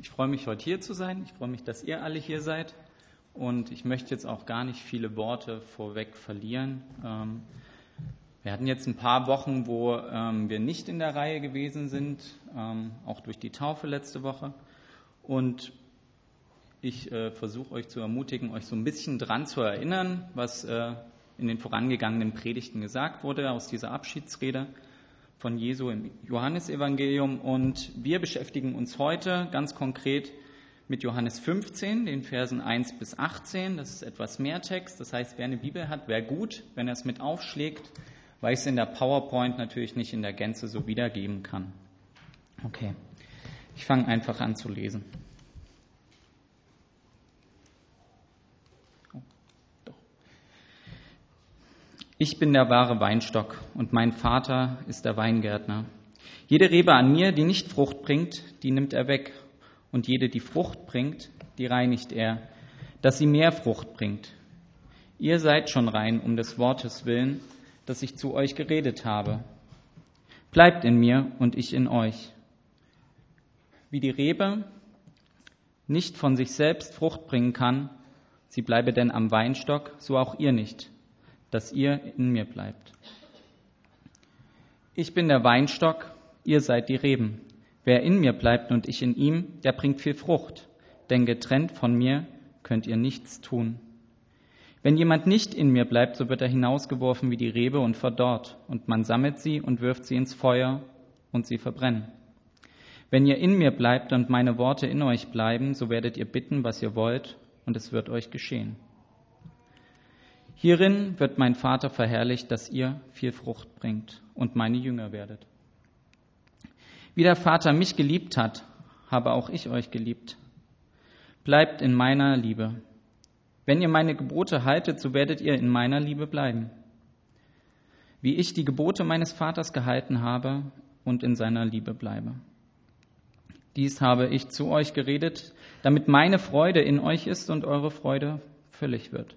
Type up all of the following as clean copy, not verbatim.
Ich freue mich, heute hier zu sein. Ich freue mich, dass ihr alle hier seid. Und ich möchte jetzt auch gar nicht viele Worte vorweg verlieren. Wir hatten jetzt ein paar Wochen, wo wir nicht in der Reihe gewesen sind, auch durch die Taufe letzte Woche. Und ich versuche euch zu ermutigen, euch so ein bisschen dran zu erinnern, was in den vorangegangenen Predigten gesagt wurde aus dieser Abschiedsrede von Jesu im Johannesevangelium. Und wir beschäftigen uns heute ganz konkret mit Johannes 15, den Versen 1 bis 18. Das ist etwas mehr Text. Das heißt, wer eine Bibel hat, wäre gut, wenn er es mit aufschlägt, weil ich es in der PowerPoint natürlich nicht in der Gänze so wiedergeben kann. Okay, ich fange einfach an zu lesen. Ich bin der wahre Weinstock und mein Vater ist der Weingärtner. Jede Rebe an mir, die nicht Frucht bringt, die nimmt er weg. Und jede, die Frucht bringt, die reinigt er, dass sie mehr Frucht bringt. Ihr seid schon rein um des Wortes willen, das ich zu euch geredet habe. Bleibt in mir und ich in euch. Wie die Rebe nicht von sich selbst Frucht bringen kann, sie bleibe denn am Weinstock, so auch ihr nicht, dass ihr in mir bleibt. Ich bin der Weinstock, ihr seid die Reben. Wer in mir bleibt und ich in ihm, der bringt viel Frucht, denn getrennt von mir könnt ihr nichts tun. Wenn jemand nicht in mir bleibt, so wird er hinausgeworfen wie die Rebe und verdorrt, und man sammelt sie und wirft sie ins Feuer und sie verbrennen. Wenn ihr in mir bleibt und meine Worte in euch bleiben, so werdet ihr bitten, was ihr wollt, und es wird euch geschehen. Hierin wird mein Vater verherrlicht, dass ihr viel Frucht bringt und meine Jünger werdet. Wie der Vater mich geliebt hat, habe auch ich euch geliebt. Bleibt in meiner Liebe. Wenn ihr meine Gebote haltet, so werdet ihr in meiner Liebe bleiben. Wie ich die Gebote meines Vaters gehalten habe und in seiner Liebe bleibe. Dies habe ich zu euch geredet, damit meine Freude in euch ist und eure Freude völlig wird.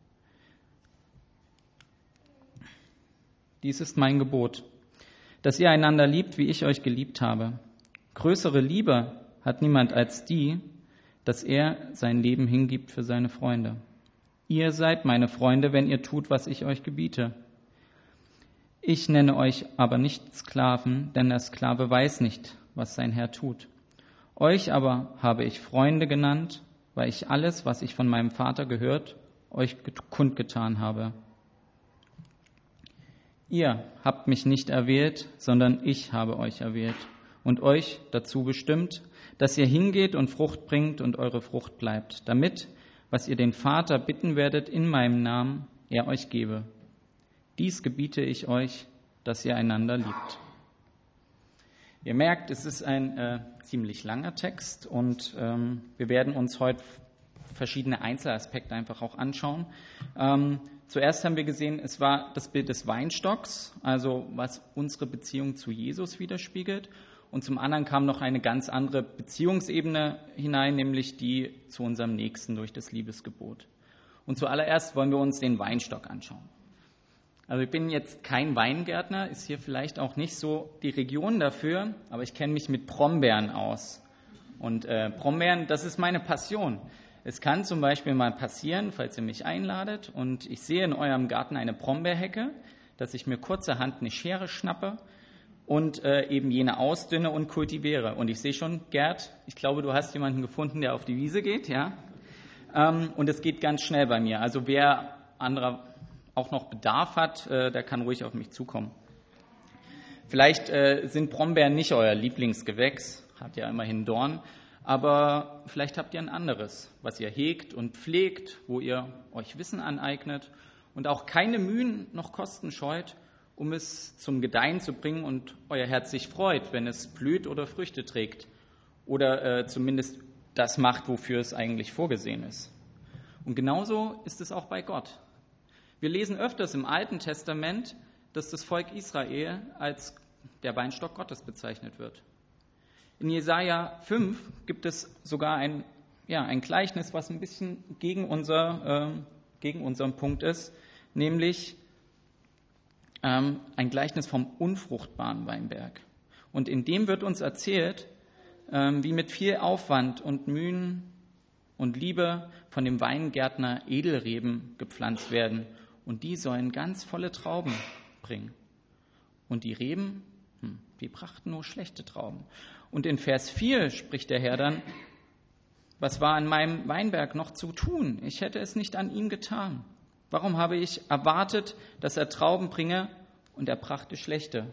Dies ist mein Gebot, dass ihr einander liebt, wie ich euch geliebt habe. Größere Liebe hat niemand als die, dass er sein Leben hingibt für seine Freunde. Ihr seid meine Freunde, wenn ihr tut, was ich euch gebiete. Ich nenne euch aber nicht Sklaven, denn der Sklave weiß nicht, was sein Herr tut. Euch aber habe ich Freunde genannt, weil ich alles, was ich von meinem Vater gehört, euch kundgetan habe. Ihr habt mich nicht erwählt, sondern ich habe euch erwählt und euch dazu bestimmt, dass ihr hingeht und Frucht bringt und eure Frucht bleibt, damit, was ihr den Vater bitten werdet in meinem Namen, er euch gebe. Dies gebiete ich euch, dass ihr einander liebt. Ihr merkt, es ist ein ziemlich langer Text und wir werden uns heute verschiedene Einzelaspekte einfach auch anschauen. Zuerst haben wir gesehen, es war das Bild des Weinstocks, also was unsere Beziehung zu Jesus widerspiegelt. Und zum anderen kam noch eine ganz andere Beziehungsebene hinein, nämlich die zu unserem Nächsten durch das Liebesgebot. Und zuallererst wollen wir uns den Weinstock anschauen. Also ich bin jetzt kein Weingärtner, ist hier vielleicht auch nicht so die Region dafür, aber ich kenne mich mit Brombeeren aus. Und Brombeeren, das ist meine Passion. Es kann zum Beispiel mal passieren, falls ihr mich einladet und ich sehe in eurem Garten eine Brombeerhecke, dass ich mir kurzerhand eine Schere schnappe und eben jene ausdünne und kultiviere. Und ich sehe schon, Gerd, ich glaube, du hast jemanden gefunden, der auf die Wiese geht, ja? Und es geht ganz schnell bei mir. Also wer anderer auch noch Bedarf hat, der kann ruhig auf mich zukommen. Vielleicht sind Brombeeren nicht euer Lieblingsgewächs, hat ja immerhin Dorn. Aber vielleicht habt ihr ein anderes, was ihr hegt und pflegt, wo ihr euch Wissen aneignet und auch keine Mühen noch Kosten scheut, um es zum Gedeihen zu bringen und euer Herz sich freut, wenn es blüht oder Früchte trägt oder zumindest das macht, wofür es eigentlich vorgesehen ist. Und genauso ist es auch bei Gott. Wir lesen öfters im Alten Testament, dass das Volk Israel als der Weinstock Gottes bezeichnet wird. In Jesaja 5 gibt es sogar ein Gleichnis, was ein bisschen gegen unseren Punkt ist, nämlich ein Gleichnis vom unfruchtbaren Weinberg. Und in dem wird uns erzählt, wie mit viel Aufwand und Mühen und Liebe von dem Weingärtner Edelreben gepflanzt werden. Und die sollen ganz volle Trauben bringen. Und die Reben, die brachten nur schlechte Trauben. Und in Vers 4 spricht der Herr dann: Was war an meinem Weinberg noch zu tun? Ich hätte es nicht an ihm getan. Warum habe ich erwartet, dass er Trauben bringe, und er brachte schlechte?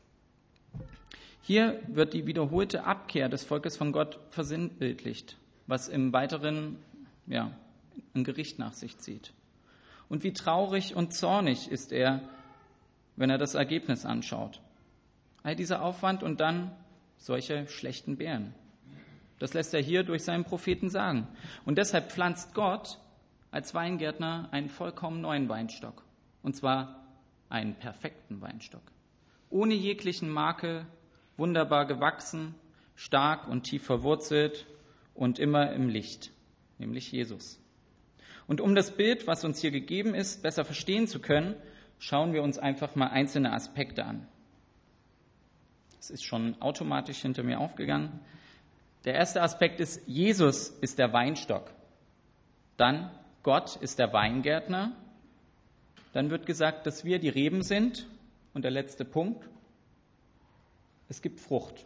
Hier wird die wiederholte Abkehr des Volkes von Gott versinnbildlicht, was im Weiteren ein Gericht nach sich zieht. Und wie traurig und zornig ist er, wenn er das Ergebnis anschaut. All dieser Aufwand und dann solche schlechten Beeren. Das lässt er hier durch seinen Propheten sagen. Und deshalb pflanzt Gott als Weingärtner einen vollkommen neuen Weinstock. Und zwar einen perfekten Weinstock. Ohne jeglichen Makel, wunderbar gewachsen, stark und tief verwurzelt und immer im Licht, nämlich Jesus. Und um das Bild, was uns hier gegeben ist, besser verstehen zu können, schauen wir uns einfach mal einzelne Aspekte an. Es ist schon automatisch hinter mir aufgegangen. Der erste Aspekt ist: Jesus ist der Weinstock. Dann Gott ist der Weingärtner. Dann wird gesagt, dass wir die Reben sind. Und der letzte Punkt: Es gibt Frucht.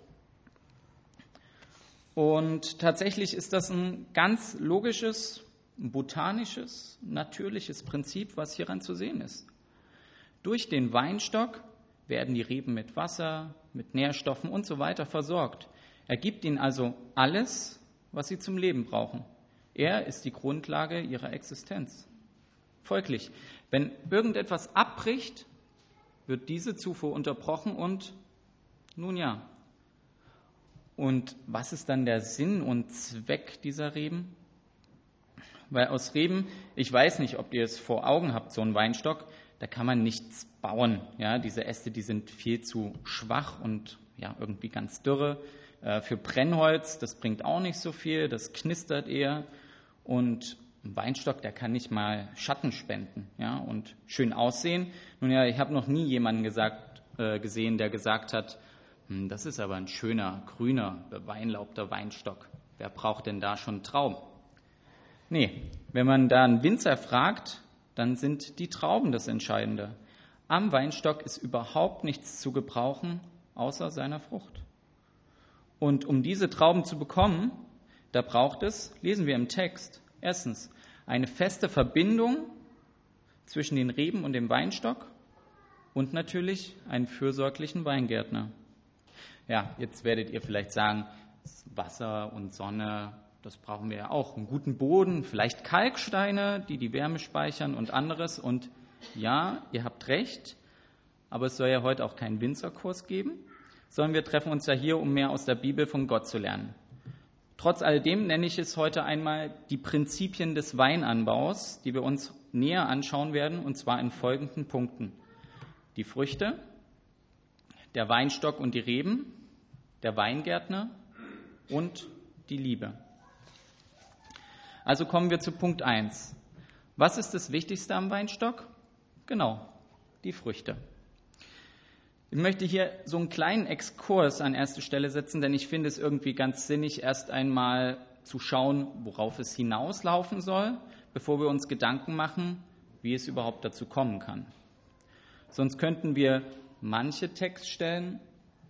Und tatsächlich ist das ein ganz logisches, botanisches, natürliches Prinzip, was hieran zu sehen ist. Durch den Weinstock werden die Reben mit Wasser, mit Nährstoffen und so weiter versorgt. Er gibt ihnen also alles, was sie zum Leben brauchen. Er ist die Grundlage ihrer Existenz. Folglich, wenn irgendetwas abbricht, wird diese Zufuhr unterbrochen und Und was ist dann der Sinn und Zweck dieser Reben? Weil aus Reben, ich weiß nicht, ob ihr es vor Augen habt, so ein Weinstock, da kann man nichts bauen. Ja, diese Äste, die sind viel zu schwach und irgendwie ganz dürre. Für Brennholz, das bringt auch nicht so viel, das knistert eher. Und ein Weinstock, der kann nicht mal Schatten spenden, und schön aussehen. Ich habe noch nie jemanden gesehen, der gesagt hat: Das ist aber ein schöner, grüner, beweinlaubter Weinstock. Wer braucht denn da schon Trauben? Nee, wenn man da einen Winzer fragt, dann sind die Trauben das Entscheidende. Am Weinstock ist überhaupt nichts zu gebrauchen, außer seiner Frucht. Und um diese Trauben zu bekommen, da braucht es, lesen wir im Text, erstens eine feste Verbindung zwischen den Reben und dem Weinstock und natürlich einen fürsorglichen Weingärtner. Ja, jetzt werdet ihr vielleicht sagen, Wasser und Sonne, das brauchen wir ja auch. Einen guten Boden, vielleicht Kalksteine, die Wärme speichern und anderes. Und ja, ihr habt recht, aber es soll ja heute auch keinen Winzerkurs geben, sondern wir treffen uns ja hier, um mehr aus der Bibel von Gott zu lernen. Trotz alledem nenne ich es heute einmal die Prinzipien des Weinanbaus, die wir uns näher anschauen werden, und zwar in folgenden Punkten: Die Früchte, der Weinstock und die Reben, der Weingärtner und die Liebe. Also kommen wir zu Punkt 1. Was ist das Wichtigste am Weinstock? Genau, die Früchte. Ich möchte hier so einen kleinen Exkurs an erste Stelle setzen, denn ich finde es irgendwie ganz sinnig, erst einmal zu schauen, worauf es hinauslaufen soll, bevor wir uns Gedanken machen, wie es überhaupt dazu kommen kann. Sonst könnten wir manche Textstellen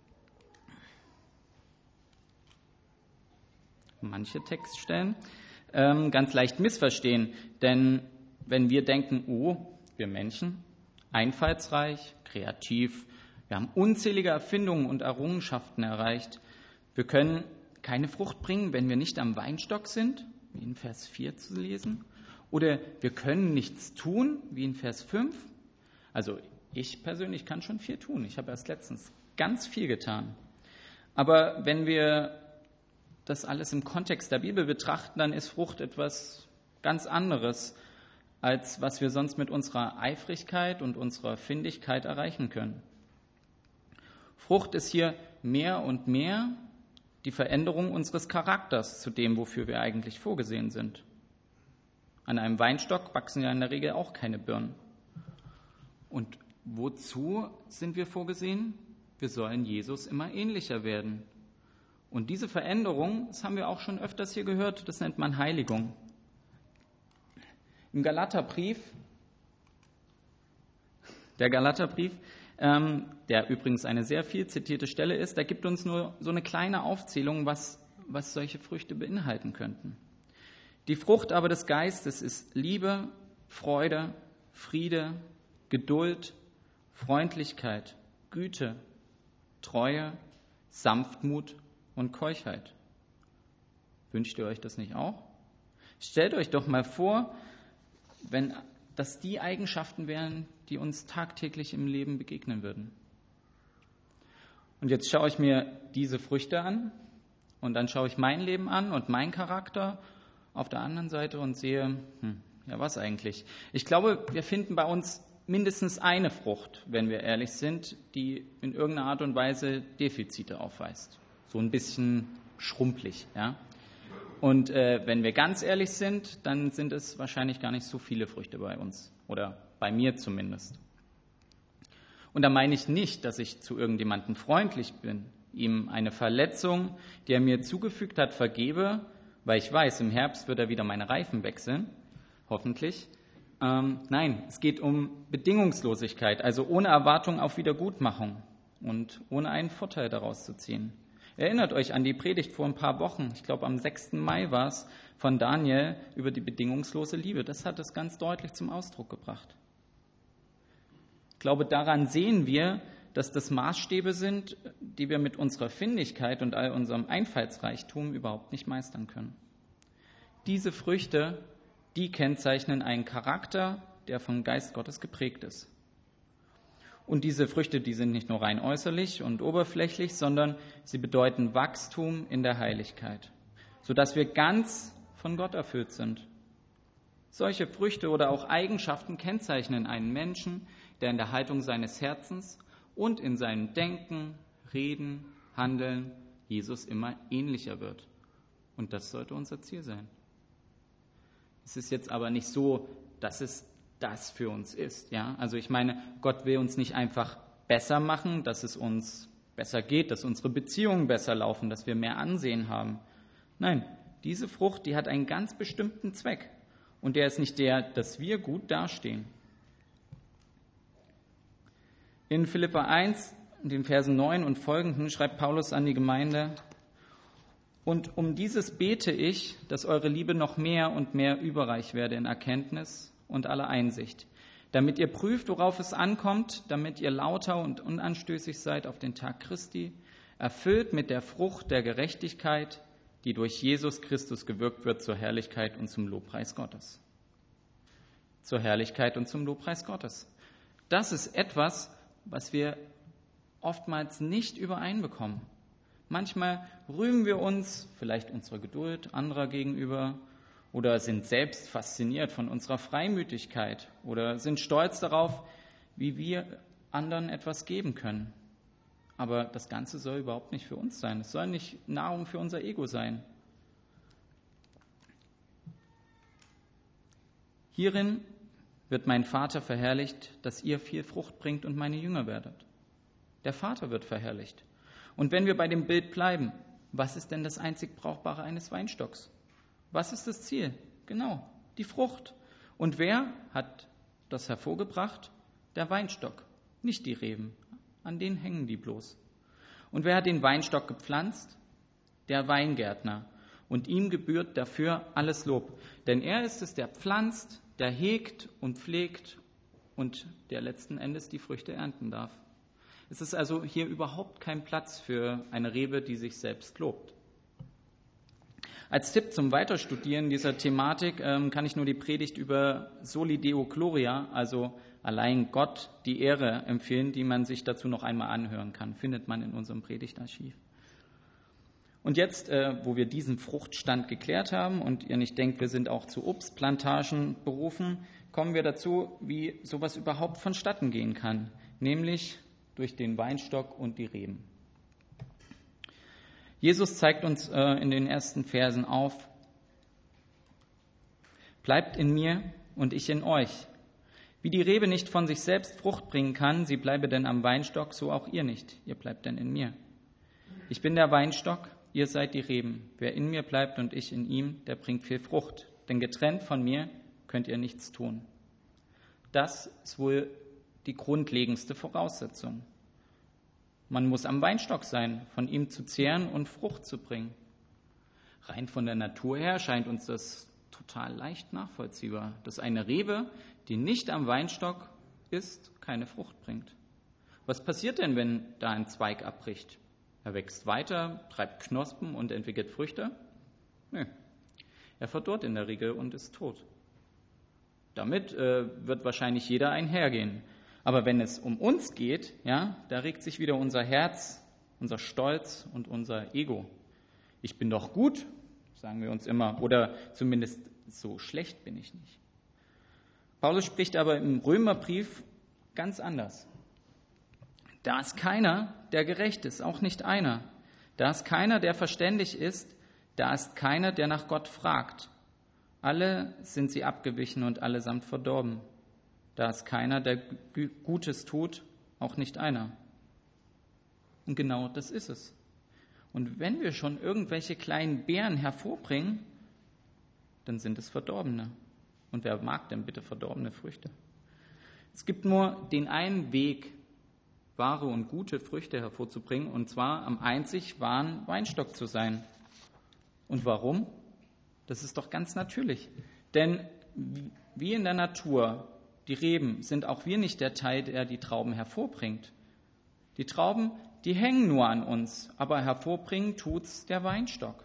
ganz leicht missverstehen. Denn wenn wir denken, wir Menschen, einfallsreich, kreativ, wir haben unzählige Erfindungen und Errungenschaften erreicht, wir können keine Frucht bringen, wenn wir nicht am Weinstock sind, wie in Vers 4 zu lesen, oder wir können nichts tun, wie in Vers 5. Also ich persönlich kann schon viel tun. Ich habe erst letztens ganz viel getan. Aber wenn wir das alles im Kontext der Bibel betrachten, dann ist Frucht etwas ganz anderes, als was wir sonst mit unserer Eifrigkeit und unserer Findigkeit erreichen können. Frucht ist hier mehr und mehr die Veränderung unseres Charakters zu dem, wofür wir eigentlich vorgesehen sind. An einem Weinstock wachsen ja in der Regel auch keine Birnen. Und wozu sind wir vorgesehen? Wir sollen Jesus immer ähnlicher werden. Und diese Veränderung, das haben wir auch schon öfters hier gehört, das nennt man Heiligung. Im Galaterbrief, der übrigens eine sehr viel zitierte Stelle ist, da gibt uns nur so eine kleine Aufzählung, was solche Früchte beinhalten könnten. Die Frucht aber des Geistes ist Liebe, Freude, Friede, Geduld, Freundlichkeit, Güte, Treue, Sanftmut und Keuschheit. Wünscht ihr euch das nicht auch? Stellt euch doch mal vor, wenn das die Eigenschaften wären, die uns tagtäglich im Leben begegnen würden. Und jetzt schaue ich mir diese Früchte an und dann schaue ich mein Leben an und meinen Charakter auf der anderen Seite und sehe, ja, was eigentlich? Ich glaube, wir finden bei uns mindestens eine Frucht, wenn wir ehrlich sind, die in irgendeiner Art und Weise Defizite aufweist. So ein bisschen schrumpelig, ja. Und wenn wir ganz ehrlich sind, dann sind es wahrscheinlich gar nicht so viele Früchte bei uns. Oder bei mir zumindest. Und da meine ich nicht, dass ich zu irgendjemandem freundlich bin, ihm eine Verletzung, die er mir zugefügt hat, vergebe, weil ich weiß, im Herbst wird er wieder meine Reifen wechseln, hoffentlich. Nein, es geht um Bedingungslosigkeit, also ohne Erwartung auf Wiedergutmachung und ohne einen Vorteil daraus zu ziehen. Erinnert euch an die Predigt vor ein paar Wochen, ich glaube am 6. Mai war es, von Daniel über die bedingungslose Liebe. Das hat es ganz deutlich zum Ausdruck gebracht. Ich glaube, daran sehen wir, dass das Maßstäbe sind, die wir mit unserer Findigkeit und all unserem Einfallsreichtum überhaupt nicht meistern können. Diese Früchte, die kennzeichnen einen Charakter, der vom Geist Gottes geprägt ist. Und diese Früchte, die sind nicht nur rein äußerlich und oberflächlich, sondern sie bedeuten Wachstum in der Heiligkeit, sodass wir ganz von Gott erfüllt sind. Solche Früchte oder auch Eigenschaften kennzeichnen einen Menschen, der in der Haltung seines Herzens und in seinem Denken, Reden, Handeln Jesus immer ähnlicher wird. Und das sollte unser Ziel sein. Es ist jetzt aber nicht so, dass es das für uns ist. Ja? Also ich meine, Gott will uns nicht einfach besser machen, dass es uns besser geht, dass unsere Beziehungen besser laufen, dass wir mehr Ansehen haben. Nein, diese Frucht, die hat einen ganz bestimmten Zweck. Und der ist nicht der, dass wir gut dastehen. In Philipper 1, in den Versen 9 und folgenden, schreibt Paulus an die Gemeinde: Und um dieses bete ich, dass eure Liebe noch mehr und mehr überreich werde in Erkenntnis und aller Einsicht, damit ihr prüft, worauf es ankommt, damit ihr lauter und unanstößig seid auf den Tag Christi, erfüllt mit der Frucht der Gerechtigkeit, die durch Jesus Christus gewirkt wird zur Herrlichkeit und zum Lobpreis Gottes. Zur Herrlichkeit und zum Lobpreis Gottes. Das ist etwas, was wir oftmals nicht übereinbekommen. Manchmal rühmen wir uns, vielleicht unserer Geduld anderer gegenüber, oder sind selbst fasziniert von unserer Freimütigkeit oder sind stolz darauf, wie wir anderen etwas geben können. Aber das Ganze soll überhaupt nicht für uns sein. Es soll nicht Nahrung für unser Ego sein. Hierin wird mein Vater verherrlicht, dass ihr viel Frucht bringt und meine Jünger werdet. Der Vater wird verherrlicht. Und wenn wir bei dem Bild bleiben, was ist denn das einzig Brauchbare eines Weinstocks? Was ist das Ziel? Genau, die Frucht. Und wer hat das hervorgebracht? Der Weinstock, nicht die Reben. An denen hängen die bloß. Und wer hat den Weinstock gepflanzt? Der Weingärtner. Und ihm gebührt dafür alles Lob. Denn er ist es, der pflanzt, der hegt und pflegt und der letzten Endes die Früchte ernten darf. Es ist also hier überhaupt kein Platz für eine Rebe, die sich selbst lobt. Als Tipp zum Weiterstudieren dieser Thematik kann ich nur die Predigt über Soli Deo Gloria, also allein Gott die Ehre, empfehlen, die man sich dazu noch einmal anhören kann. Findet man in unserem Predigtarchiv. Und jetzt, wo wir diesen Fruchtstand geklärt haben und ihr nicht denkt, wir sind auch zu Obstplantagen berufen, kommen wir dazu, wie sowas überhaupt vonstatten gehen kann, nämlich durch den Weinstock und die Reben. Jesus zeigt uns in den ersten Versen auf: Bleibt in mir und ich in euch. Wie die Rebe nicht von sich selbst Frucht bringen kann, sie bleibe denn am Weinstock, so auch ihr nicht. Ihr bleibt denn in mir. Ich bin der Weinstock, ihr seid die Reben. Wer in mir bleibt und ich in ihm, der bringt viel Frucht. Denn getrennt von mir könnt ihr nichts tun. Das ist wohl die grundlegendste Voraussetzung. Man muss am Weinstock sein, von ihm zu zehren und Frucht zu bringen. Rein von der Natur her scheint uns das total leicht nachvollziehbar, dass eine Rebe, die nicht am Weinstock ist, keine Frucht bringt. Was passiert denn, wenn da ein Zweig abbricht? Er wächst weiter, treibt Knospen und entwickelt Früchte? Nö. Er verdorrt in der Regel und ist tot. Damit wird wahrscheinlich jeder einhergehen. Aber wenn es um uns geht, ja, da regt sich wieder unser Herz, unser Stolz und unser Ego. Ich bin doch gut, sagen wir uns immer, oder zumindest so schlecht bin ich nicht. Paulus spricht aber im Römerbrief ganz anders. Da ist keiner, der gerecht ist, auch nicht einer. Da ist keiner, der verständig ist, da ist keiner, der nach Gott fragt. Alle sind sie abgewichen und allesamt verdorben. Da ist keiner, der Gutes tut, auch nicht einer. Und genau das ist es. Und wenn wir schon irgendwelche kleinen Beeren hervorbringen, dann sind es Verdorbene. Und wer mag denn bitte verdorbene Früchte? Es gibt nur den einen Weg, wahre und gute Früchte hervorzubringen, und zwar am einzig wahren Weinstock zu sein. Und warum? Das ist doch ganz natürlich. Denn wie in der Natur, die Reben, sind auch wir nicht der Teil, der die Trauben hervorbringt. Die Trauben, die hängen nur an uns, aber hervorbringen tut's der Weinstock.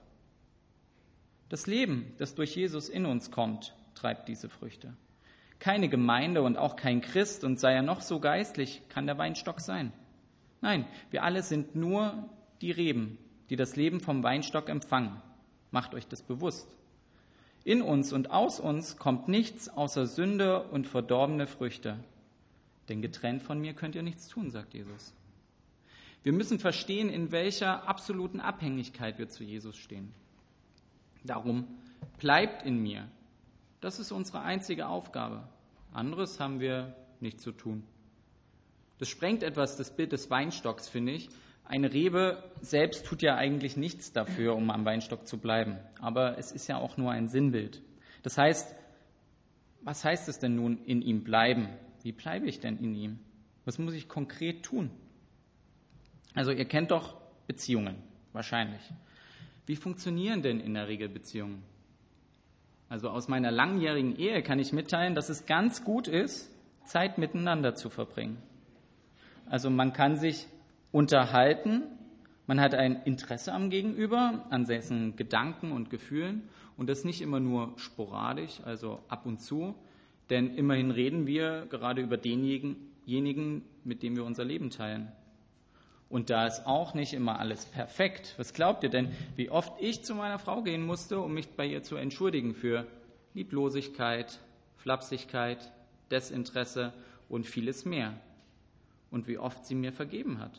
Das Leben, das durch Jesus in uns kommt, treibt diese Früchte. Keine Gemeinde und auch kein Christ, und sei er noch so geistlich, kann der Weinstock sein. Nein, wir alle sind nur die Reben, die das Leben vom Weinstock empfangen. Macht euch das bewusst. In uns und aus uns kommt nichts außer Sünde und verdorbene Früchte. Denn getrennt von mir könnt ihr nichts tun, sagt Jesus. Wir müssen verstehen, in welcher absoluten Abhängigkeit wir zu Jesus stehen. Darum bleibt in mir. Das ist unsere einzige Aufgabe. Anderes haben wir nicht zu tun. Das sprengt etwas das Bild des Weinstocks, finde ich. Eine Rebe selbst tut ja eigentlich nichts dafür, um am Weinstock zu bleiben. Aber es ist ja auch nur ein Sinnbild. Das heißt, was heißt es denn nun, in ihm bleiben? Wie bleibe ich denn in ihm? Was muss ich konkret tun? Also ihr kennt doch Beziehungen, wahrscheinlich. Wie funktionieren denn in der Regel Beziehungen? Also aus meiner langjährigen Ehe kann ich mitteilen, dass es ganz gut ist, Zeit miteinander zu verbringen. Also man kann sich unterhalten, man hat ein Interesse am Gegenüber, an dessen Gedanken und Gefühlen, und das nicht immer nur sporadisch, also ab und zu, denn immerhin reden wir gerade über denjenigen, mit dem wir unser Leben teilen. Und da ist auch nicht immer alles perfekt. Was glaubt ihr denn, wie oft ich zu meiner Frau gehen musste, um mich bei ihr zu entschuldigen für Lieblosigkeit, Flapsigkeit, Desinteresse und vieles mehr? Und wie oft sie mir vergeben hat.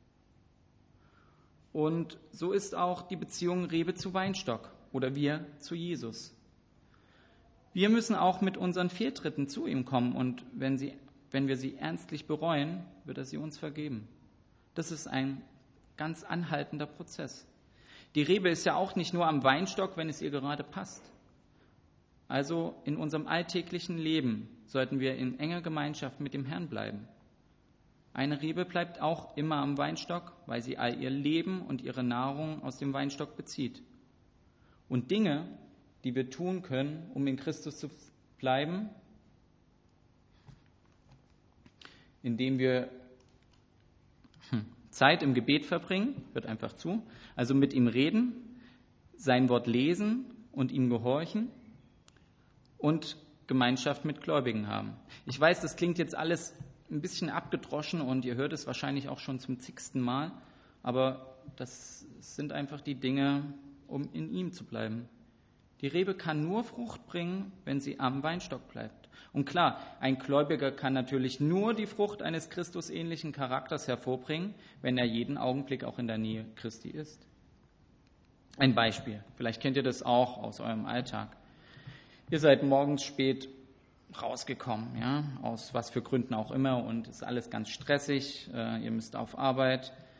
Und so ist auch die Beziehung Rebe zu Weinstock oder wir zu Jesus. Wir müssen auch mit unseren Fehltritten zu ihm kommen, und wenn wir sie ernstlich bereuen, wird er sie uns vergeben. Das ist ein ganz anhaltender Prozess. Die Rebe ist ja auch nicht nur am Weinstock, wenn es ihr gerade passt. Also in unserem alltäglichen Leben sollten wir in enger Gemeinschaft mit dem Herrn bleiben. Eine Rebe bleibt auch immer am Weinstock, weil sie all ihr Leben und ihre Nahrung aus dem Weinstock bezieht. Und Dinge, die wir tun können, um in Christus zu bleiben, indem wir Zeit im Gebet verbringen, hört einfach zu, also mit ihm reden, sein Wort lesen und ihm gehorchen und Gemeinschaft mit Gläubigen haben. Ich weiß, das klingt jetzt alles ein bisschen abgedroschen und ihr hört es wahrscheinlich auch schon zum zigsten Mal, aber das sind einfach die Dinge, um in ihm zu bleiben. Die Rebe kann nur Frucht bringen, wenn sie am Weinstock bleibt. Und klar, ein Gläubiger kann natürlich nur die Frucht eines Christusähnlichen Charakters hervorbringen, wenn er jeden Augenblick auch in der Nähe Christi ist. Ein Beispiel, vielleicht kennt ihr das auch aus eurem Alltag. Ihr seid morgens spät rausgekommen, ja, aus was für Gründen auch immer, und es ist alles ganz stressig, ihr müsst auf Arbeit,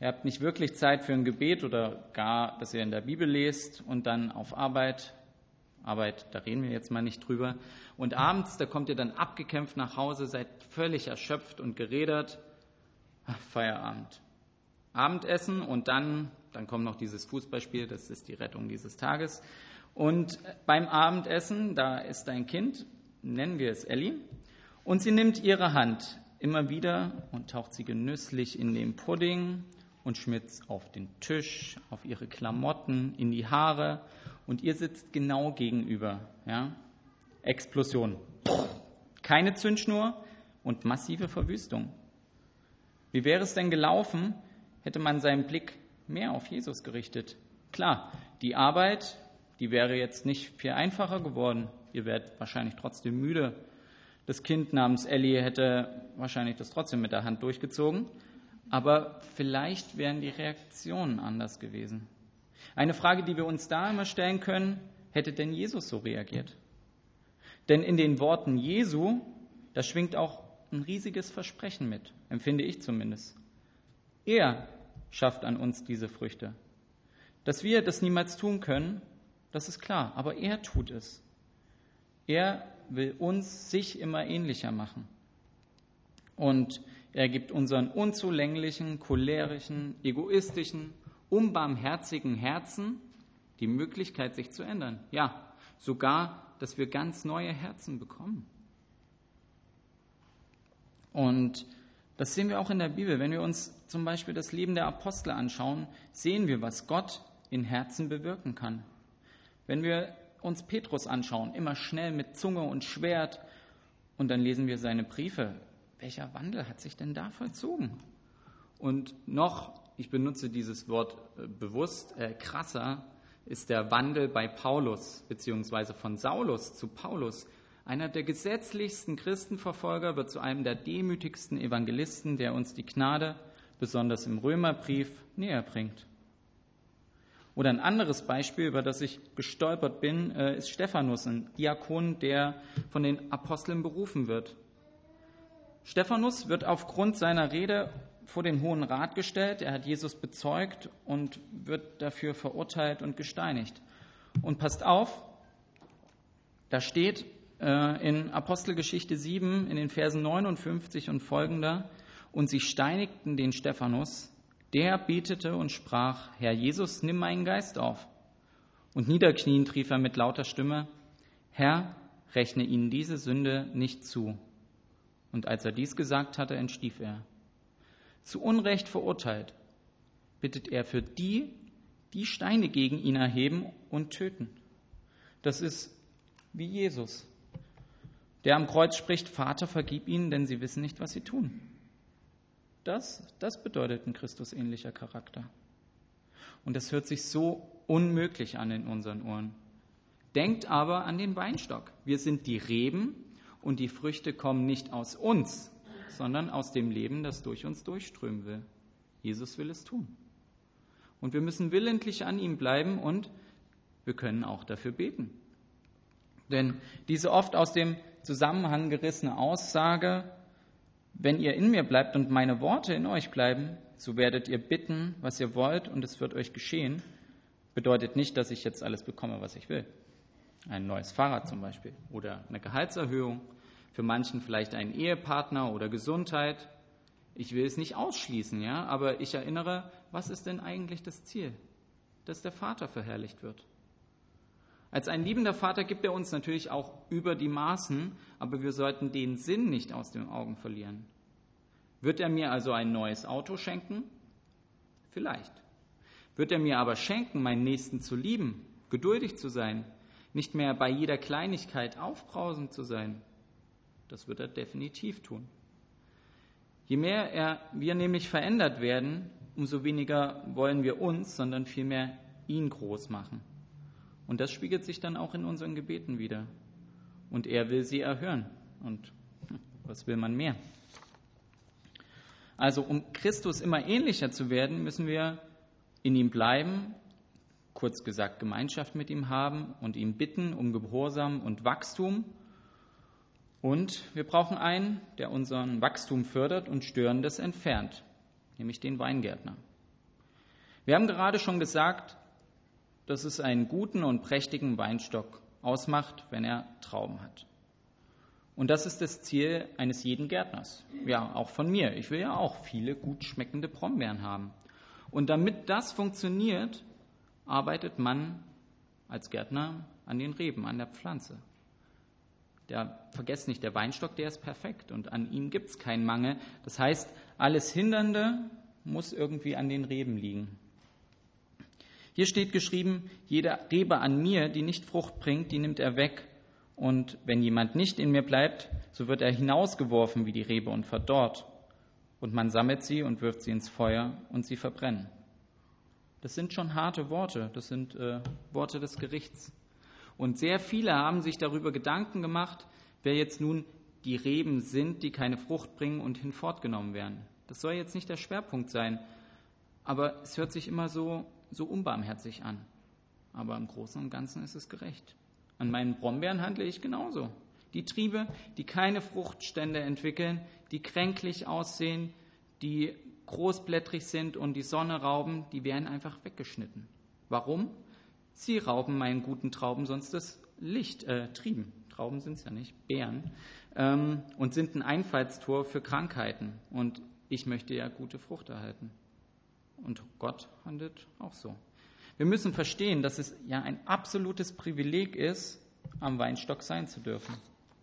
Ihr habt nicht wirklich Zeit für ein Gebet oder gar, dass ihr in der Bibel lest und dann auf Arbeit, da reden wir jetzt mal nicht drüber. Und abends, da kommt ihr dann abgekämpft nach Hause, seid völlig erschöpft und gerädert. Feierabend. Abendessen und dann kommt noch dieses Fußballspiel, das ist die Rettung dieses Tages. Und beim Abendessen, da ist ein Kind, nennen wir es Elli, und sie nimmt ihre Hand immer wieder und taucht sie genüsslich in den Pudding und schmiert auf den Tisch, auf ihre Klamotten, in die Haare und ihr sitzt genau gegenüber. Ja? Explosion. Keine Zündschnur und massive Verwüstung. Wie wäre es denn gelaufen, hätte man seinen Blick mehr auf Jesus gerichtet? Klar, die Arbeit, die wäre jetzt nicht viel einfacher geworden. Ihr wärt wahrscheinlich trotzdem müde. Das Kind namens Elli hätte wahrscheinlich das trotzdem mit der Hand durchgezogen. Aber vielleicht wären die Reaktionen anders gewesen. Eine Frage, die wir uns da immer stellen können, hätte denn Jesus so reagiert? Denn in den Worten Jesu, da schwingt auch ein riesiges Versprechen mit, empfinde ich zumindest. Er schafft an uns diese Früchte. Dass wir das niemals tun können, das ist klar, aber er tut es. Er will uns sich immer ähnlicher machen. Und er gibt unseren unzulänglichen, cholerischen, egoistischen, unbarmherzigen Herzen die Möglichkeit, sich zu ändern. Ja, sogar, dass wir ganz neue Herzen bekommen. Und das sehen wir auch in der Bibel. Wenn wir uns zum Beispiel das Leben der Apostel anschauen, sehen wir, was Gott in Herzen bewirken kann. Wenn wir uns Petrus anschauen, immer schnell mit Zunge und Schwert, und dann lesen wir seine Briefe. Welcher Wandel hat sich denn da vollzogen? Und noch, ich benutze dieses Wort bewusst, krasser ist der Wandel bei Paulus, beziehungsweise von Saulus zu Paulus. Einer der gesetzlichsten Christenverfolger wird zu einem der demütigsten Evangelisten, der uns die Gnade, besonders im Römerbrief, näher bringt. Oder ein anderes Beispiel, über das ich gestolpert bin, ist Stephanus, ein Diakon, der von den Aposteln berufen wird. Stephanus wird aufgrund seiner Rede vor den Hohen Rat gestellt. Er hat Jesus bezeugt und wird dafür verurteilt und gesteinigt. Und passt auf, da steht in Apostelgeschichte 7 in den Versen 59 und folgender: Und sie steinigten den Stephanus. Der betete und sprach: Herr Jesus, nimm meinen Geist auf. Und niederkniend rief er mit lauter Stimme: Herr, rechne ihnen diese Sünde nicht zu. Und als er dies gesagt hatte, entstief er. Zu Unrecht verurteilt, bittet er für die Steine gegen ihn erheben und töten. Das ist wie Jesus, der am Kreuz spricht: Vater, vergib ihnen, denn sie wissen nicht, was sie tun. Das bedeutet ein Christusähnlicher Charakter. Und das hört sich so unmöglich an in unseren Ohren. Denkt aber an den Weinstock. Wir sind die Reben und die Früchte kommen nicht aus uns, sondern aus dem Leben, das durch uns durchströmen will. Jesus will es tun. Und wir müssen willentlich an ihm bleiben und wir können auch dafür beten. Denn diese oft aus dem Zusammenhang gerissene Aussage: Wenn ihr in mir bleibt und meine Worte in euch bleiben, so werdet ihr bitten, was ihr wollt, und es wird euch geschehen, bedeutet nicht, dass ich jetzt alles bekomme, was ich will. Ein neues Fahrrad zum Beispiel oder eine Gehaltserhöhung, für manchen vielleicht einen Ehepartner oder Gesundheit. Ich will es nicht ausschließen, ja, aber ich erinnere, was ist denn eigentlich das Ziel? Dass der Vater verherrlicht wird. Als ein liebender Vater gibt er uns natürlich auch über die Maßen, aber wir sollten den Sinn nicht aus den Augen verlieren. Wird er mir also ein neues Auto schenken? Vielleicht. Wird er mir aber schenken, meinen Nächsten zu lieben, geduldig zu sein, nicht mehr bei jeder Kleinigkeit aufbrausend zu sein? Das wird er definitiv tun. Je mehr wir nämlich verändert werden, umso weniger wollen wir uns, sondern vielmehr ihn groß machen. Und das spiegelt sich dann auch in unseren Gebeten wider. Und er will sie erhören. Und was will man mehr? Also um Christus immer ähnlicher zu werden, müssen wir in ihm bleiben, kurz gesagt Gemeinschaft mit ihm haben und ihn bitten um Gehorsam und Wachstum. Und wir brauchen einen, der unseren Wachstum fördert und Störendes entfernt, nämlich den Weingärtner. Wir haben gerade schon gesagt, dass es einen guten und prächtigen Weinstock ausmacht, wenn er Trauben hat. Und das ist das Ziel eines jeden Gärtners. Ja, auch von mir. Ich will ja auch viele gut schmeckende Brombeeren haben. Und damit das funktioniert, arbeitet man als Gärtner an den Reben, an der Pflanze. Vergesst nicht, der Weinstock, der ist perfekt und an ihm gibt es keinen Mangel. Das heißt, alles Hindernde muss irgendwie an den Reben liegen. Hier steht geschrieben, jede Rebe an mir, die nicht Frucht bringt, die nimmt er weg. Und wenn jemand nicht in mir bleibt, so wird er hinausgeworfen wie die Rebe und verdorrt. Und man sammelt sie und wirft sie ins Feuer und sie verbrennen. Das sind schon harte Worte, das sind Worte des Gerichts. Und sehr viele haben sich darüber Gedanken gemacht, wer jetzt nun die Reben sind, die keine Frucht bringen und hinfortgenommen werden. Das soll jetzt nicht der Schwerpunkt sein, aber es hört sich immer so unbarmherzig an. Aber im Großen und Ganzen ist es gerecht. An meinen Brombeeren handle ich genauso. Die Triebe, die keine Fruchtstände entwickeln, die kränklich aussehen, die großblättrig sind und die Sonne rauben, die werden einfach weggeschnitten. Warum? Sie rauben meinen guten Trauben sonst das Licht, Trieben, Trauben sind es ja nicht, Beeren, und sind ein Einfallstor für Krankheiten. Und ich möchte ja gute Frucht erhalten. Und Gott handelt auch so. Wir müssen verstehen, dass es ja ein absolutes Privileg ist, am Weinstock sein zu dürfen.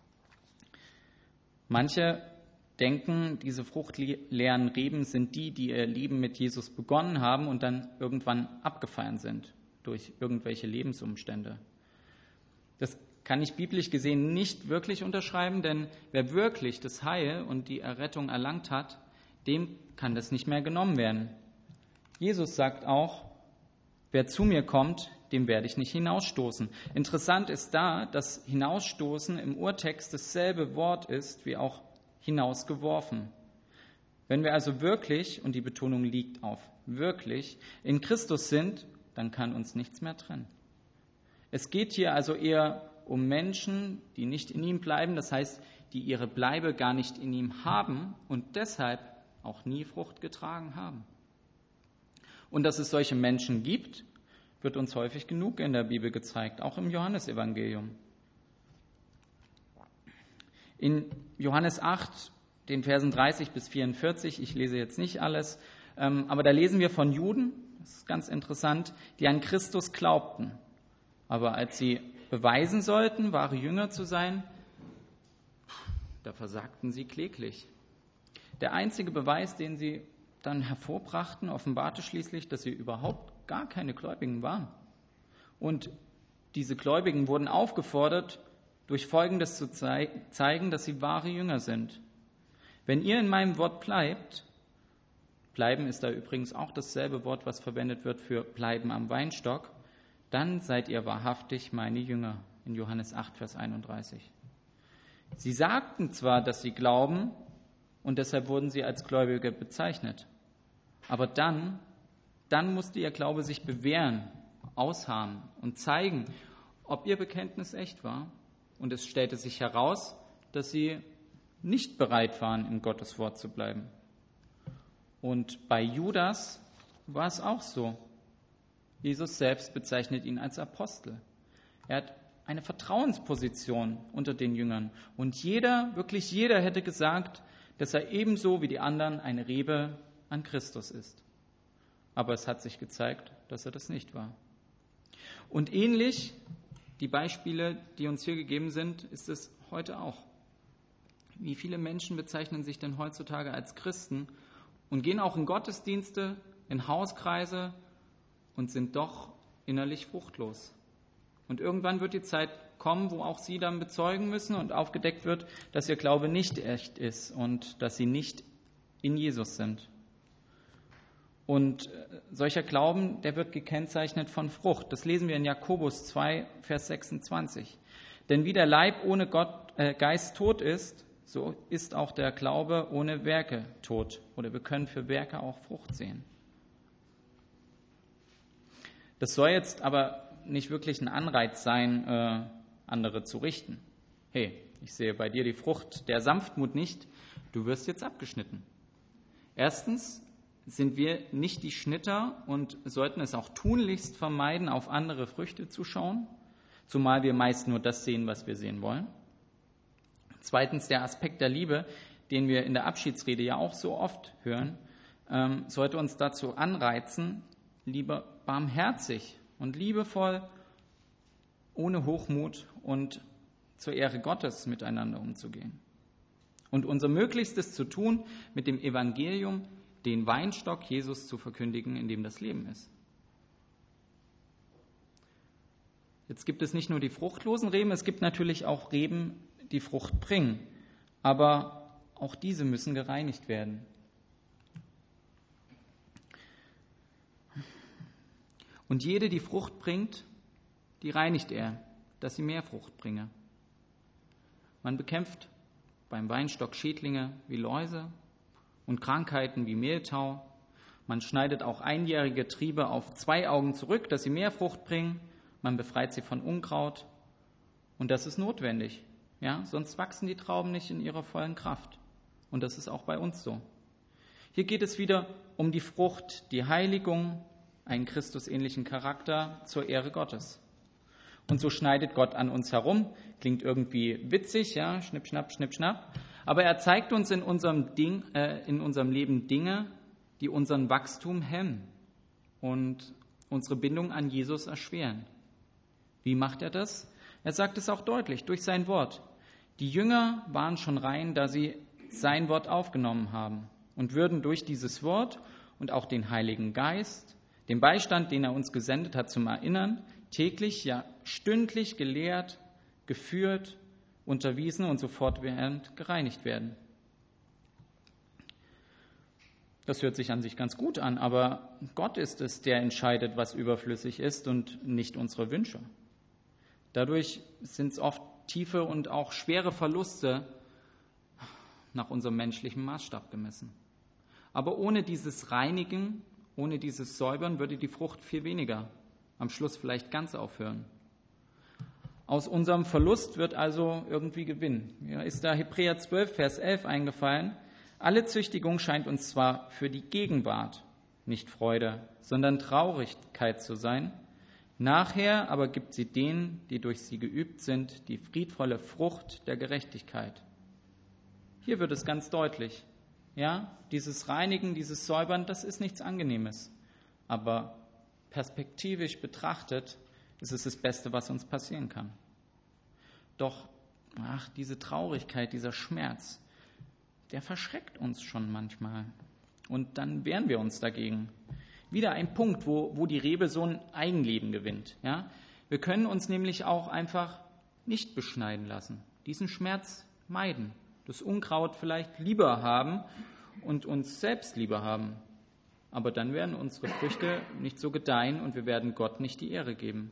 Manche denken, diese fruchtleeren Reben sind die ihr Leben mit Jesus begonnen haben und dann irgendwann abgefallen sind durch irgendwelche Lebensumstände. Das kann ich biblisch gesehen nicht wirklich unterschreiben, denn wer wirklich das Heil und die Errettung erlangt hat, dem kann das nicht mehr genommen werden. Jesus sagt auch, wer zu mir kommt, dem werde ich nicht hinausstoßen. Interessant ist da, dass hinausstoßen im Urtext dasselbe Wort ist wie auch hinausgeworfen. Wenn wir also wirklich, und die Betonung liegt auf wirklich, in Christus sind, dann kann uns nichts mehr trennen. Es geht hier also eher um Menschen, die nicht in ihm bleiben, das heißt, die ihre Bleibe gar nicht in ihm haben und deshalb auch nie Frucht getragen haben. Und dass es solche Menschen gibt, wird uns häufig genug in der Bibel gezeigt, auch im Johannesevangelium. In Johannes 8, den Versen 30 bis 44, ich lese jetzt nicht alles, aber da lesen wir von Juden, das ist ganz interessant, die an Christus glaubten. Aber als sie beweisen sollten, wahre Jünger zu sein, da versagten sie kläglich. Der einzige Beweis, den sie dann hervorbrachten, offenbarte schließlich, dass sie überhaupt gar keine Gläubigen waren. Und diese Gläubigen wurden aufgefordert, durch Folgendes zu zeigen, dass sie wahre Jünger sind. Wenn ihr in meinem Wort bleibt, bleiben ist da übrigens auch dasselbe Wort, was verwendet wird für bleiben am Weinstock, dann seid ihr wahrhaftig meine Jünger, in Johannes 8, Vers 31. Sie sagten zwar, dass sie glauben, und deshalb wurden sie als Gläubige bezeichnet. Aber dann musste ihr Glaube sich bewähren, ausharren und zeigen, ob ihr Bekenntnis echt war. Und es stellte sich heraus, dass sie nicht bereit waren, in Gottes Wort zu bleiben. Und bei Judas war es auch so. Jesus selbst bezeichnet ihn als Apostel. Er hat eine Vertrauensposition unter den Jüngern. Und wirklich jeder hätte gesagt, dass er ebenso wie die anderen eine Rebe an Christus ist. Aber es hat sich gezeigt, dass er das nicht war. Und ähnlich, die Beispiele, die uns hier gegeben sind, ist es heute auch. Wie viele Menschen bezeichnen sich denn heutzutage als Christen und gehen auch in Gottesdienste, in Hauskreise und sind doch innerlich fruchtlos. Und irgendwann wird die Zeit kommen, wo auch sie dann bezeugen müssen und aufgedeckt wird, dass ihr Glaube nicht echt ist und dass sie nicht in Jesus sind. Und solcher Glauben, der wird gekennzeichnet von Frucht. Das lesen wir in Jakobus 2, Vers 26. Denn wie der Leib ohne Geist tot ist, so ist auch der Glaube ohne Werke tot. Oder wir können für Werke auch Frucht sehen. Das soll jetzt aber nicht wirklich ein Anreiz sein, andere zu richten. Hey, ich sehe bei dir die Frucht der Sanftmut nicht, du wirst jetzt abgeschnitten. Erstens sind wir nicht die Schnitter und sollten es auch tunlichst vermeiden, auf andere Früchte zu schauen, zumal wir meist nur das sehen, was wir sehen wollen. Zweitens, der Aspekt der Liebe, den wir in der Abschiedsrede ja auch so oft hören, sollte uns dazu anreizen, lieber barmherzig und liebevoll, ohne Hochmut und zur Ehre Gottes miteinander umzugehen. Und unser Möglichstes zu tun, mit dem Evangelium den Weinstock Jesus zu verkündigen, in dem das Leben ist. Jetzt gibt es nicht nur die fruchtlosen Reben, es gibt natürlich auch Reben, die Frucht bringen. Aber auch diese müssen gereinigt werden. Und jede, die Frucht bringt, die reinigt er, dass sie mehr Frucht bringe. Man bekämpft beim Weinstock Schädlinge wie Läuse und Krankheiten wie Mehltau. Man schneidet auch einjährige Triebe auf 2 Augen zurück, dass sie mehr Frucht bringen. Man befreit sie von Unkraut. Und das ist notwendig. Ja? Sonst wachsen die Trauben nicht in ihrer vollen Kraft. Und das ist auch bei uns so. Hier geht es wieder um die Frucht, die Heiligung, einen christusähnlichen Charakter zur Ehre Gottes. Und so schneidet Gott an uns herum. Klingt irgendwie witzig, ja, schnipp, schnapp, schnipp, schnapp. Aber er zeigt uns in unserem Leben Dinge, die unseren Wachstum hemmen und unsere Bindung an Jesus erschweren. Wie macht er das? Er sagt es auch deutlich, durch sein Wort. Die Jünger waren schon rein, da sie sein Wort aufgenommen haben und würden durch dieses Wort und auch den Heiligen Geist, den Beistand, den er uns gesendet hat, zum Erinnern, täglich, ja stündlich gelehrt, geführt, unterwiesen und so fortwährend gereinigt werden. Das hört sich an sich ganz gut an, aber Gott ist es, der entscheidet, was überflüssig ist und nicht unsere Wünsche. Dadurch sind es oft tiefe und auch schwere Verluste nach unserem menschlichen Maßstab gemessen. Aber ohne dieses Reinigen, ohne dieses Säubern würde die Frucht viel weniger, am Schluss vielleicht ganz aufhören. Aus unserem Verlust wird also irgendwie Gewinn. Mir ist da Hebräer 12, Vers 11 eingefallen. Alle Züchtigung scheint uns zwar für die Gegenwart nicht Freude, sondern Traurigkeit zu sein. Nachher aber gibt sie denen, die durch sie geübt sind, die friedvolle Frucht der Gerechtigkeit. Hier wird es ganz deutlich. Ja, dieses Reinigen, dieses Säubern, das ist nichts Angenehmes. Aber perspektivisch betrachtet ist es das Beste, was uns passieren kann. Doch, diese Traurigkeit, dieser Schmerz, der verschreckt uns schon manchmal. Und dann wehren wir uns dagegen. Wieder ein Punkt, wo die Rebe so ein Eigenleben gewinnt. Ja? Wir können uns nämlich auch einfach nicht beschneiden lassen. Diesen Schmerz meiden. Das Unkraut vielleicht lieber haben und uns selbst lieber haben. Aber dann werden unsere Früchte nicht so gedeihen und wir werden Gott nicht die Ehre geben.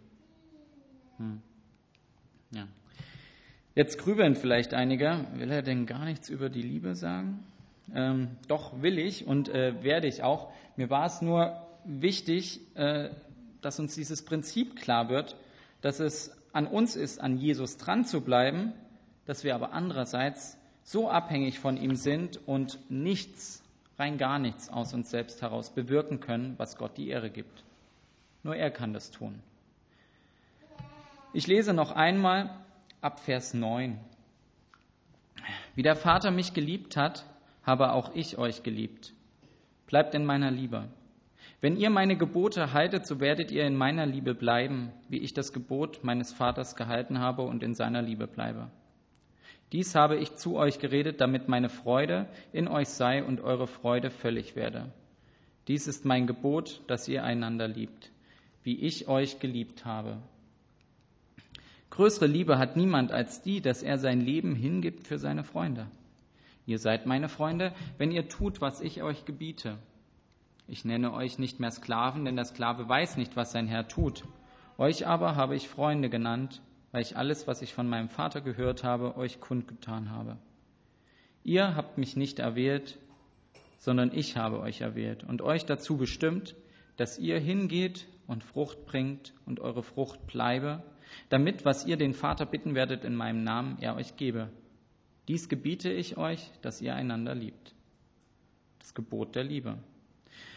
Ja. Jetzt grübeln vielleicht einige, will er denn gar nichts über die Liebe sagen? Doch will ich und werde ich auch. Mir war es nur wichtig, dass uns dieses Prinzip klar wird, dass es an uns ist, an Jesus dran zu bleiben, dass wir aber andererseits so abhängig von ihm sind und nichts, rein gar nichts aus uns selbst heraus bewirken können, was Gott die Ehre gibt. Nur er kann das tun. Ich lese noch einmal ab Vers 9. Wie der Vater mich geliebt hat, habe auch ich euch geliebt. Bleibt in meiner Liebe. Wenn ihr meine Gebote haltet, so werdet ihr in meiner Liebe bleiben, wie ich das Gebot meines Vaters gehalten habe und in seiner Liebe bleibe. Dies habe ich zu euch geredet, damit meine Freude in euch sei und eure Freude völlig werde. Dies ist mein Gebot, dass ihr einander liebt, wie ich euch geliebt habe. Größere Liebe hat niemand als die, dass er sein Leben hingibt für seine Freunde. Ihr seid meine Freunde, wenn ihr tut, was ich euch gebiete. Ich nenne euch nicht mehr Sklaven, denn der Sklave weiß nicht, was sein Herr tut. Euch aber habe ich Freunde genannt, weil ich alles, was ich von meinem Vater gehört habe, euch kundgetan habe. Ihr habt mich nicht erwählt, sondern ich habe euch erwählt und euch dazu bestimmt, dass ihr hingeht und Frucht bringt und eure Frucht bleibe, damit, was ihr den Vater bitten werdet in meinem Namen, er euch gebe. Dies gebiete ich euch, dass ihr einander liebt. Das Gebot der Liebe.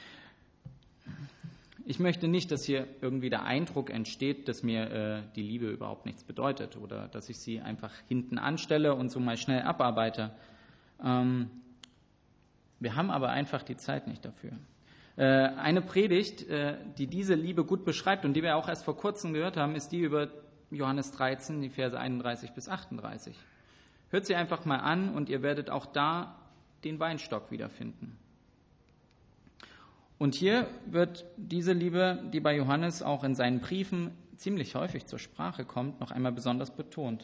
Ich möchte nicht, dass hier irgendwie der Eindruck entsteht, dass mir die Liebe überhaupt nichts bedeutet oder dass ich sie einfach hinten anstelle und so mal schnell abarbeite. Wir haben aber einfach die Zeit nicht dafür. Eine Predigt, die diese Liebe gut beschreibt und die wir auch erst vor kurzem gehört haben, ist die über Johannes 13, die Verse 31 bis 38. Hört sie einfach mal an und ihr werdet auch da den Weinstock wiederfinden. Und hier wird diese Liebe, die bei Johannes auch in seinen Briefen ziemlich häufig zur Sprache kommt, noch einmal besonders betont.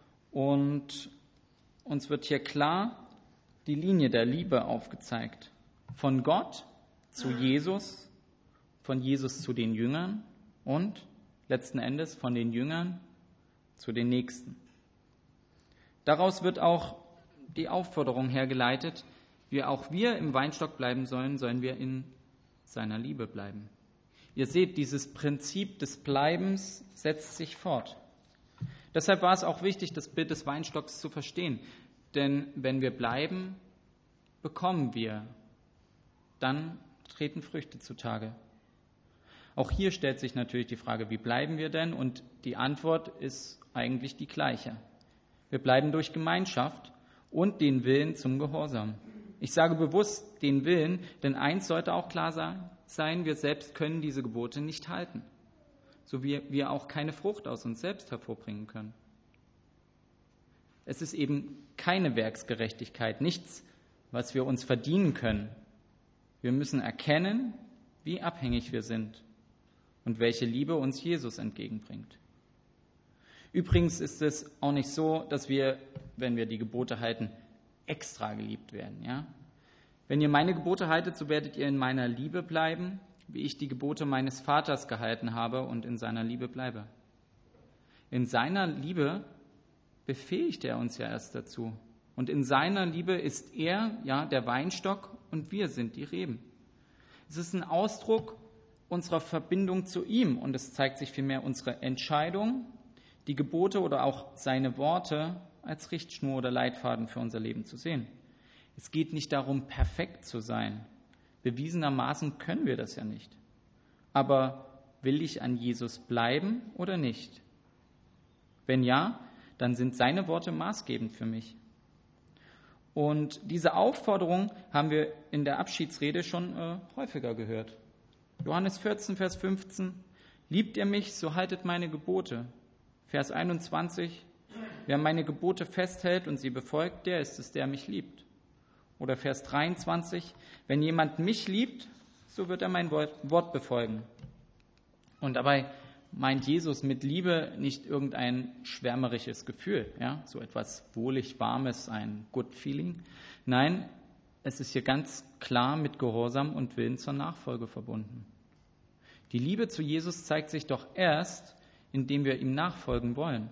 Und uns wird hier klar die Linie der Liebe aufgezeigt. Von Gott zu Jesus, von Jesus zu den Jüngern und letzten Endes von den Jüngern zu den Nächsten. Daraus wird auch die Aufforderung hergeleitet, wie auch wir im Weinstock bleiben sollen, sollen wir in seiner Liebe bleiben. Ihr seht, dieses Prinzip des Bleibens setzt sich fort. Deshalb war es auch wichtig, das Bild des Weinstocks zu verstehen. Denn wenn wir bleiben, bekommen wir. Dann treten Früchte zutage. Auch hier stellt sich natürlich die Frage, wie bleiben wir denn? Und die Antwort ist eigentlich die gleiche. Wir bleiben durch Gemeinschaft und den Willen zum Gehorsam. Ich sage bewusst den Willen, denn eins sollte auch klar sein, wir selbst können diese Gebote nicht halten, so wie wir auch keine Frucht aus uns selbst hervorbringen können. Es ist eben keine Werksgerechtigkeit, nichts, was wir uns verdienen können. Wir müssen erkennen, wie abhängig wir sind und welche Liebe uns Jesus entgegenbringt. Übrigens ist es auch nicht so, dass wir, wenn wir die Gebote halten, extra geliebt werden. Ja? Wenn ihr meine Gebote haltet, so werdet ihr in meiner Liebe bleiben, wie ich die Gebote meines Vaters gehalten habe und in seiner Liebe bleibe. In seiner Liebe befähigt er uns ja erst dazu. Und in seiner Liebe ist er, ja, der Weinstock und wir sind die Reben. Es ist ein Ausdruck unserer Verbindung zu ihm und es zeigt sich vielmehr unsere Entscheidung, die Gebote oder auch seine Worte als Richtschnur oder Leitfaden für unser Leben zu sehen. Es geht nicht darum, perfekt zu sein. Bewiesenermaßen können wir das ja nicht. Aber will ich an Jesus bleiben oder nicht? Wenn ja, dann sind seine Worte maßgebend für mich. Und diese Aufforderung haben wir in der Abschiedsrede schon häufiger gehört. Johannes 14, Vers 15, liebt ihr mich, so haltet meine Gebote. Vers 21, wer meine Gebote festhält und sie befolgt, der ist es, der mich liebt. Oder Vers 23, wenn jemand mich liebt, so wird er mein Wort befolgen. Und dabei meint Jesus mit Liebe nicht irgendein schwärmerisches Gefühl, ja, so etwas wohlig Warmes, ein Good Feeling. Nein, es ist hier ganz klar mit Gehorsam und Willen zur Nachfolge verbunden. Die Liebe zu Jesus zeigt sich doch erst, indem wir ihm nachfolgen wollen.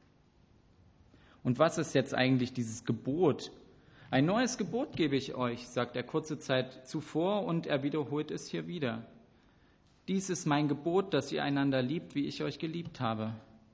Und was ist jetzt eigentlich dieses Gebot? Ein neues Gebot gebe ich euch, sagt er kurze Zeit zuvor und er wiederholt es hier wieder. Dies ist mein Gebot, dass ihr einander liebt, wie ich euch geliebt habe.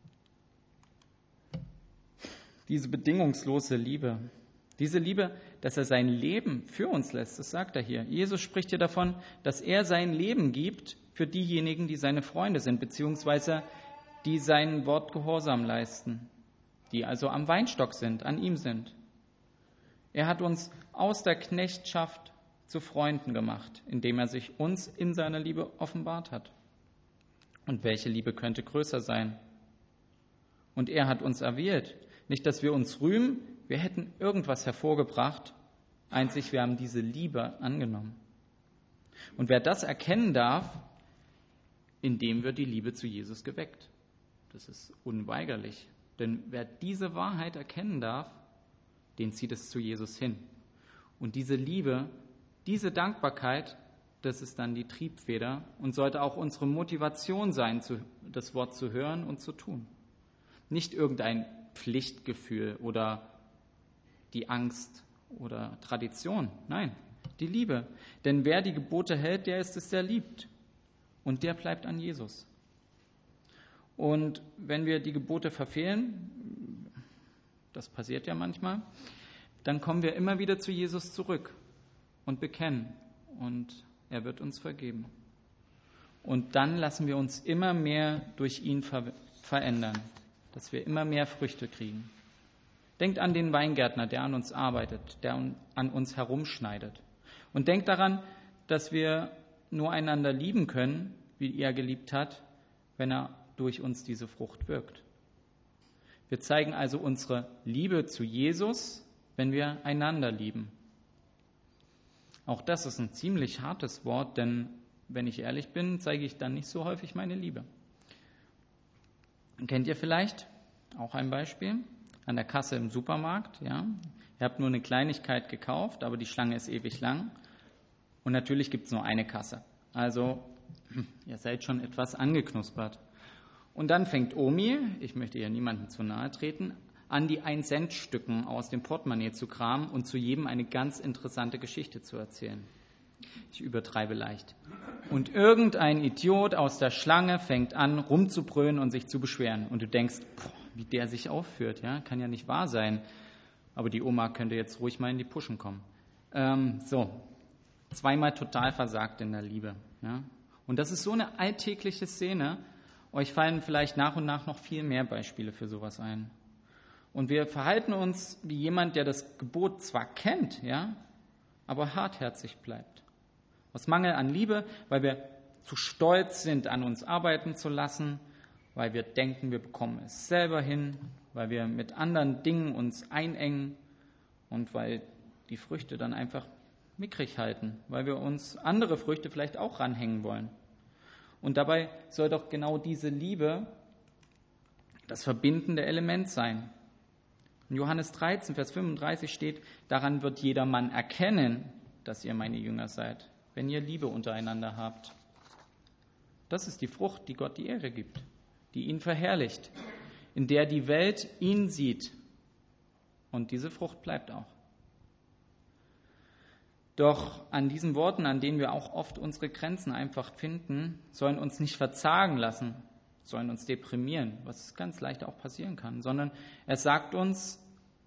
Diese bedingungslose Liebe, diese Liebe, dass er sein Leben für uns lässt, das sagt er hier. Jesus spricht hier davon, dass er sein Leben gibt für diejenigen, die seine Freunde sind, beziehungsweise die sein Wort Gehorsam leisten, die also am Weinstock sind, an ihm sind. Er hat uns aus der Knechtschaft zu Freunden gemacht, indem er sich uns in seiner Liebe offenbart hat. Und welche Liebe könnte größer sein? Und er hat uns erwählt. Nicht, dass wir uns rühmen, wir hätten irgendwas hervorgebracht, einzig wir haben diese Liebe angenommen. Und wer das erkennen darf, in dem wird die Liebe zu Jesus geweckt. Das ist unweigerlich. Denn wer diese Wahrheit erkennen darf, den zieht es zu Jesus hin. Und diese Liebe, diese Dankbarkeit, das ist dann die Triebfeder und sollte auch unsere Motivation sein, das Wort zu hören und zu tun. Nicht irgendein Pflichtgefühl oder die Angst oder Tradition. Nein, die Liebe. Denn wer die Gebote hält, der ist es, der liebt. Und der bleibt an Jesus. Und wenn wir die Gebote verfehlen, das passiert ja manchmal, dann kommen wir immer wieder zu Jesus zurück und bekennen. Und er wird uns vergeben. Und dann lassen wir uns immer mehr durch ihn verändern, dass wir immer mehr Früchte kriegen. Denkt an den Weingärtner, der an uns arbeitet, der an uns herumschneidet. Und denkt daran, dass wir nur einander lieben können, wie er geliebt hat, wenn er durch uns diese Frucht wirkt. Wir zeigen also unsere Liebe zu Jesus, wenn wir einander lieben. Auch das ist ein ziemlich hartes Wort, denn wenn ich ehrlich bin, zeige ich dann nicht so häufig meine Liebe. Kennt ihr vielleicht auch ein Beispiel? An der Kasse im Supermarkt, ja. Ihr habt nur eine Kleinigkeit gekauft, aber die Schlange ist ewig lang. Und natürlich gibt es nur eine Kasse. Also, ihr seid schon etwas angeknuspert. Und dann fängt Omi, ich möchte ja niemandem zu nahe treten, an, die 1-Cent-Stücken aus dem Portemonnaie zu kramen und zu jedem eine ganz interessante Geschichte zu erzählen. Ich übertreibe leicht. Und irgendein Idiot aus der Schlange fängt an, rumzubrüllen und sich zu beschweren. Und du denkst, wie der sich aufführt, ja, kann ja nicht wahr sein. Aber die Oma könnte jetzt ruhig mal in die Puschen kommen. Zweimal total versagt in der Liebe. Ja. Und das ist so eine alltägliche Szene. Euch fallen vielleicht nach und nach noch viel mehr Beispiele für sowas ein. Und wir verhalten uns wie jemand, der das Gebot zwar kennt, ja, aber hartherzig bleibt. Aus Mangel an Liebe, weil wir zu stolz sind, an uns arbeiten zu lassen, weil wir denken, wir bekommen es selber hin, weil wir mit anderen Dingen uns einengen und weil die Früchte dann einfach mickrig halten, weil wir uns andere Früchte vielleicht auch ranhängen wollen. Und dabei soll doch genau diese Liebe das verbindende Element sein. In Johannes 13, Vers 35 steht, daran wird jeder Mann erkennen, dass ihr meine Jünger seid, wenn ihr Liebe untereinander habt. Das ist die Frucht, die Gott die Ehre gibt, die ihn verherrlicht, in der die Welt ihn sieht. Und diese Frucht bleibt auch. Doch an diesen Worten, an denen wir auch oft unsere Grenzen einfach finden, sollen uns nicht verzagen lassen, sollen uns deprimieren, was ganz leicht auch passieren kann, sondern er sagt uns,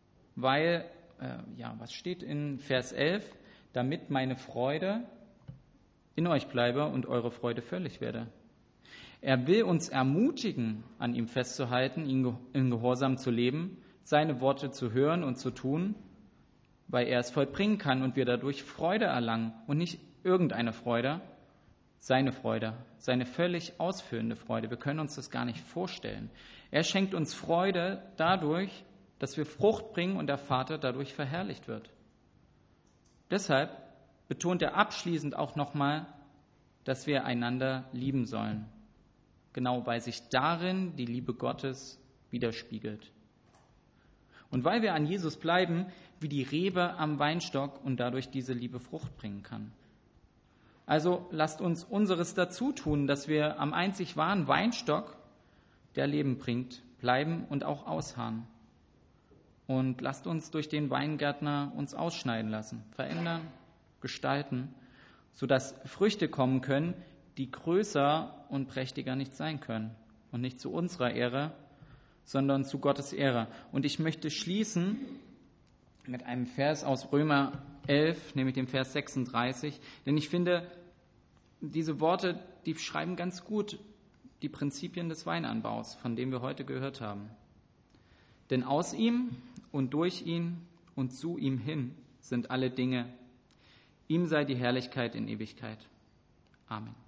was steht in Vers 11, damit meine Freude in euch bleibe und eure Freude völlig werde. Er will uns ermutigen, an ihm festzuhalten, ihn in Gehorsam zu leben, seine Worte zu hören und zu tun, weil er es vollbringen kann und wir dadurch Freude erlangen und nicht irgendeine Freude, seine völlig ausfüllende Freude. Wir können uns das gar nicht vorstellen. Er schenkt uns Freude dadurch, dass wir Frucht bringen und der Vater dadurch verherrlicht wird. Deshalb betont er abschließend auch nochmal, dass wir einander lieben sollen. Genau, weil sich darin die Liebe Gottes widerspiegelt. Und weil wir an Jesus bleiben, wie die Rebe am Weinstock und dadurch diese Liebe Frucht bringen kann. Also lasst uns unseres dazu tun, dass wir am einzig wahren Weinstock, der Leben bringt, bleiben und auch ausharren. Und lasst uns durch den Weingärtner uns ausschneiden lassen, verändern, gestalten, sodass Früchte kommen können, die größer und prächtiger nicht sein können. Und nicht zu unserer Ehre, sondern zu Gottes Ehre. Und ich möchte schließen mit einem Vers aus Römer 11, nämlich dem Vers 36, denn ich finde, diese Worte, die beschreiben ganz gut die Prinzipien des Weinanbaus, von dem wir heute gehört haben. Denn aus ihm und durch ihn und zu ihm hin sind alle Dinge. Ihm sei die Herrlichkeit in Ewigkeit. Amen.